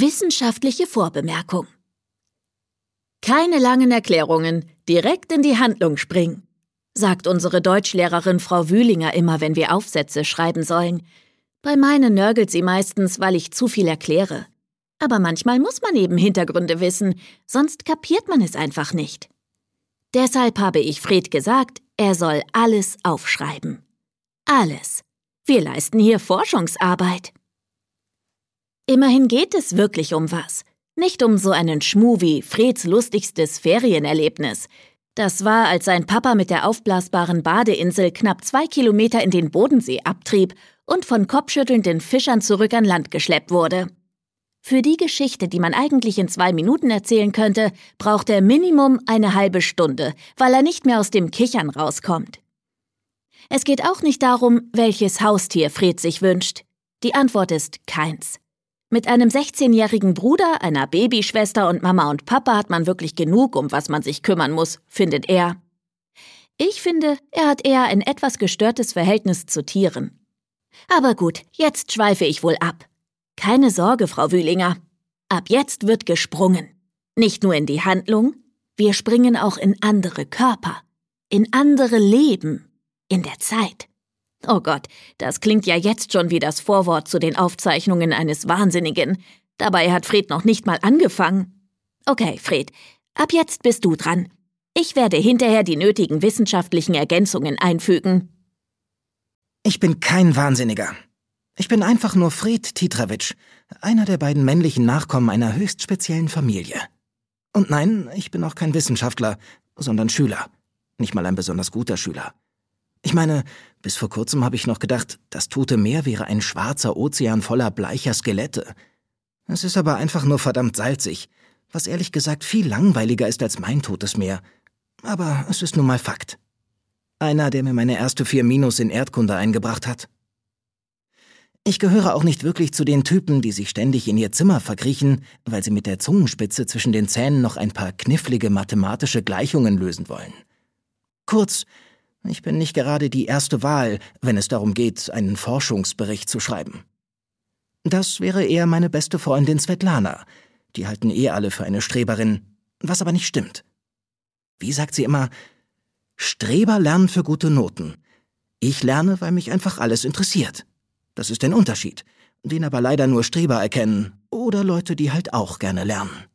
Wissenschaftliche Vorbemerkung. Keine langen Erklärungen, direkt in die Handlung springen, sagt unsere Deutschlehrerin Frau Wühlinger immer, wenn wir Aufsätze schreiben sollen. Bei meinen nörgelt sie meistens, weil ich zu viel erkläre. Aber manchmal muss man eben Hintergründe wissen, sonst kapiert man es einfach nicht. Deshalb habe ich Fred gesagt, er soll alles aufschreiben. Alles. Wir leisten hier Forschungsarbeit. Immerhin geht es wirklich um was. Nicht um so einen Schmuh wie Freds lustigstes Ferienerlebnis. Das war, als sein Papa mit der aufblasbaren Badeinsel knapp 2 Kilometer in den Bodensee abtrieb und von kopfschüttelnden Fischern zurück an Land geschleppt wurde. Für die Geschichte, die man eigentlich in 2 Minuten erzählen könnte, braucht er Minimum eine halbe Stunde, weil er nicht mehr aus dem Kichern rauskommt. Es geht auch nicht darum, welches Haustier Fred sich wünscht. Die Antwort ist keins. Mit einem 16-jährigen Bruder, einer Babyschwester und Mama und Papa hat man wirklich genug, um was man sich kümmern muss, findet er. Ich finde, er hat eher ein etwas gestörtes Verhältnis zu Tieren. Aber gut, jetzt schweife ich wohl ab. Keine Sorge, Frau Wühlinger. Ab jetzt wird gesprungen. Nicht nur in die Handlung, wir springen auch in andere Körper, in andere Leben, in der Zeit. Oh Gott, das klingt ja jetzt schon wie das Vorwort zu den Aufzeichnungen eines Wahnsinnigen. Dabei hat Fred noch nicht mal angefangen. Okay, Fred, ab jetzt bist du dran. Ich werde hinterher die nötigen wissenschaftlichen Ergänzungen einfügen. Ich bin kein Wahnsinniger. Ich bin einfach nur Fred Titrawitsch, einer der beiden männlichen Nachkommen einer höchst speziellen Familie. Und nein, ich bin auch kein Wissenschaftler, sondern Schüler. Nicht mal ein besonders guter Schüler. Ich meine, bis vor kurzem habe ich noch gedacht, das Tote Meer wäre ein schwarzer Ozean voller bleicher Skelette. Es ist aber einfach nur verdammt salzig, was ehrlich gesagt viel langweiliger ist als mein Totes Meer. Aber es ist nun mal Fakt. Einer, der mir meine erste 4- in Erdkunde eingebracht hat. Ich gehöre auch nicht wirklich zu den Typen, die sich ständig in ihr Zimmer verkriechen, weil sie mit der Zungenspitze zwischen den Zähnen noch ein paar knifflige mathematische Gleichungen lösen wollen. Kurz, ich bin nicht gerade die erste Wahl, wenn es darum geht, einen Forschungsbericht zu schreiben. Das wäre eher meine beste Freundin Svetlana. Die halten alle für eine Streberin, was aber nicht stimmt. Wie sagt sie immer, Streber lernen für gute Noten. Ich lerne, weil mich einfach alles interessiert. Das ist ein Unterschied, den aber leider nur Streber erkennen oder Leute, die halt auch gerne lernen.